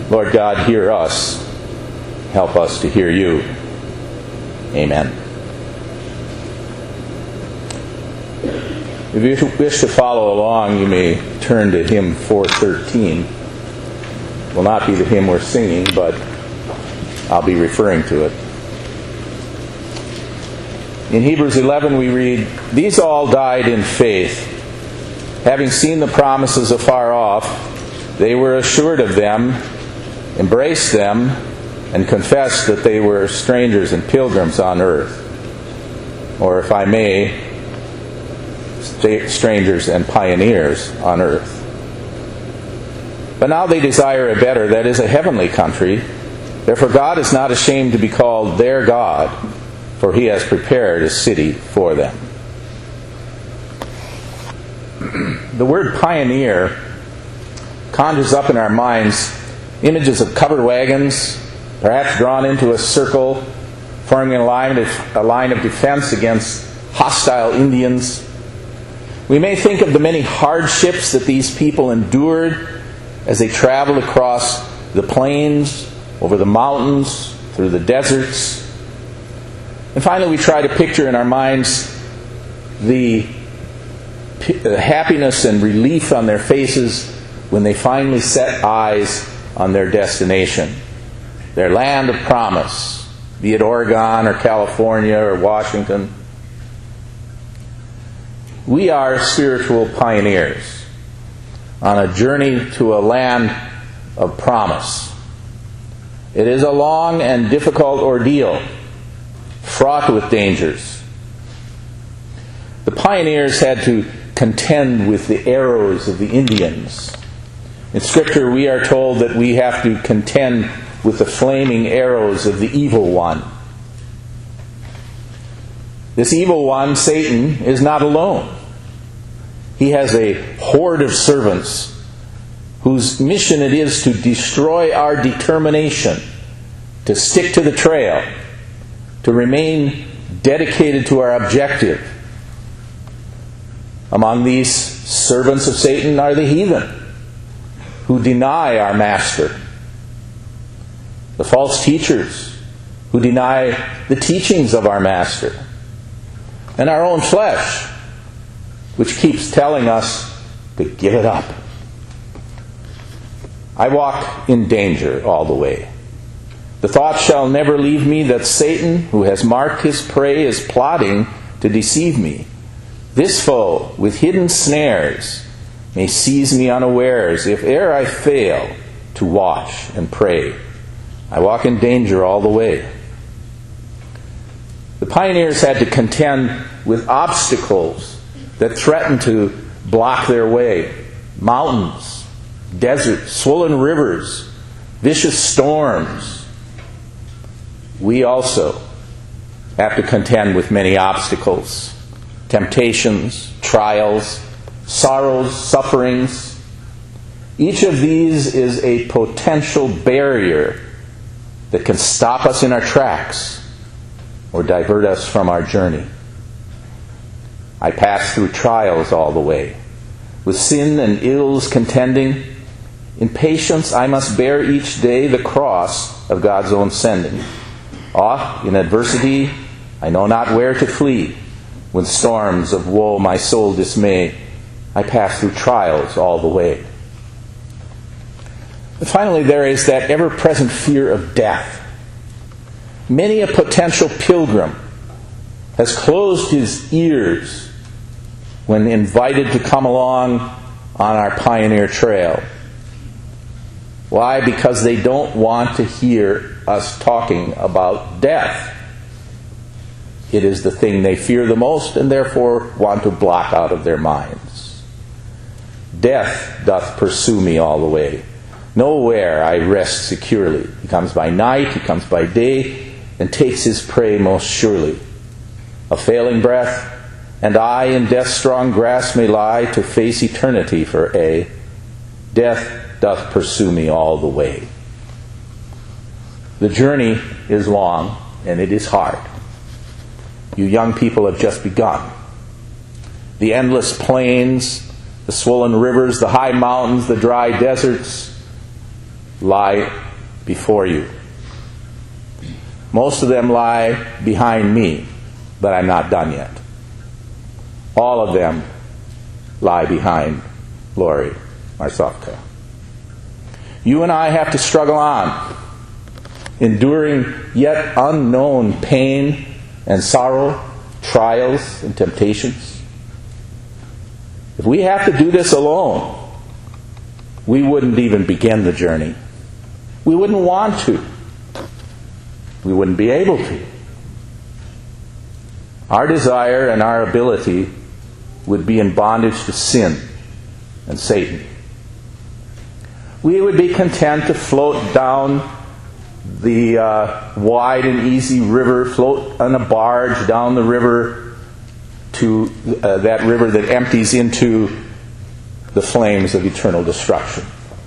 Lord God, hear us. Help us to hear you. Amen. If you wish to follow along, you may turn to hymn 413. It will not be the hymn we're singing, but I'll be referring to it. In Hebrews 11 we read, "These all died in faith. Having seen the promises afar off, they were assured of them, embraced them, and confessed that they were strangers and pilgrims on earth." Or, if I may, strangers and pioneers on earth. But now they desire a better, that is, a heavenly country. Therefore God is not ashamed to be called their God, for he has prepared a city for them. The word pioneer conjures up in our minds images of covered wagons, perhaps drawn into a circle, forming a line of defense against hostile Indians. We may think of the many hardships that these people endured as they traveled across the plains, over the mountains, through the deserts. And finally, we try to picture in our minds the happiness and relief on their faces when they finally set eyes on their destination, their land of promise, be it Oregon or California or Washington. We are spiritual pioneers on a journey to a land of promise. It is a long and difficult ordeal, fraught with dangers. The pioneers had to contend with the arrows of the Indians. In Scripture, we are told that we have to contend with the flaming arrows of the evil one. This evil one, Satan, is not alone. He has a horde of servants whose mission it is to destroy our determination, to stick to the trail, to remain dedicated to our objective. Among these servants of Satan are the heathen, who deny our master, the false teachers, who deny the teachings of our master, and our own flesh, which keeps telling us to give it up. I walk in danger all the way. The thought shall never leave me that Satan, who has marked his prey, is plotting to deceive me. This foe, with hidden snares, may seize me unawares, if e'er I fail to watch and pray. I walk in danger all the way. The pioneers had to contend with obstacles that threatened to block their way. Mountains, deserts, swollen rivers, vicious storms. We also have to contend with many obstacles, temptations, trials, sorrows, sufferings. Each of these is a potential barrier that can stop us in our tracks or divert us from our journey. I pass through trials all the way, with sin and ills contending. In patience I must bear each day the cross of God's own sending. Oft in adversity I know not where to flee. When storms of woe my soul dismay, I pass through trials all the way. And finally, there is that ever-present fear of death. Many a potential pilgrim has closed his ears when invited to come along on our pioneer trail. Why? Because they don't want to hear us talking about death. It is the thing they fear the most and therefore want to block out of their minds. Death doth pursue me all the way. Nowhere I rest securely. He comes by night, he comes by day, and takes his prey most surely. A failing breath, and I in death's strong grasp may lie to face eternity for aye. Death doth pursue me all the way. The journey is long, and it is hard. You young people have just begun. The endless plains, the swollen rivers, the high mountains, the dry deserts, lie before you. Most of them lie behind me, but I'm not done yet. All of them lie behind Lori Marsovka. You and I have to struggle on, enduring yet unknown pain and sorrow, trials and temptations. If we have to do this alone, we wouldn't even begin the journey. We wouldn't want to. We wouldn't be able to. Our desire and our ability would be in bondage to sin and Satan. We would be content to float down the wide and easy river, float on a barge down the river to that river that empties into the flames of eternal destruction.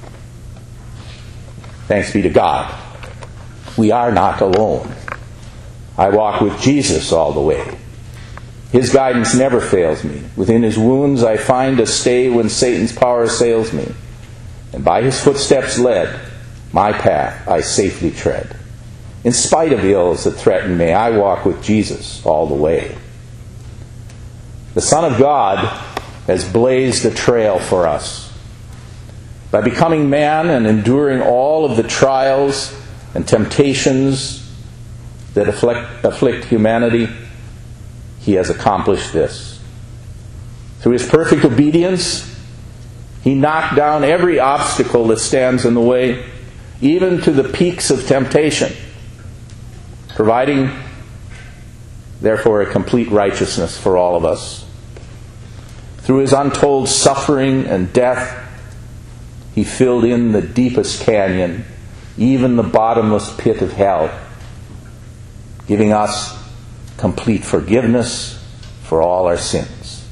Thanks be to God. We are not alone. I walk with Jesus all the way. His guidance never fails me. Within his wounds I find a stay when Satan's power assails me. And by his footsteps led, my path I safely tread. In spite of ills that threaten me, I walk with Jesus all the way. The Son of God has blazed a trail for us. By becoming man and enduring all of the trials and temptations that afflict humanity, he has accomplished this. Through his perfect obedience, he knocked down every obstacle that stands in the way, even to the peaks of temptation, providing, therefore, a complete righteousness for all of us. Through his untold suffering and death, he filled in the deepest canyon, even the bottomless pit of hell, giving us complete forgiveness for all our sins.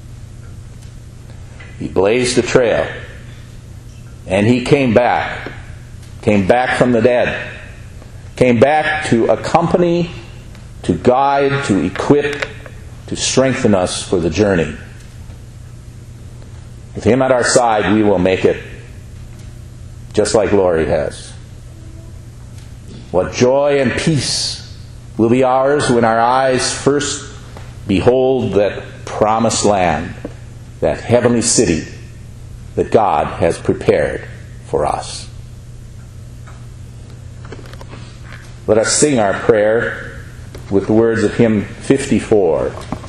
He blazed a trail, and he came back from the dead, came back to accompany, to guide, to equip, to strengthen us for the journey. With him at our side, we will make it just like Lori has. What joy and peace will be ours when our eyes first behold that promised land, that heavenly city that God has prepared for us. Let us sing our prayer with the words of hymn 54.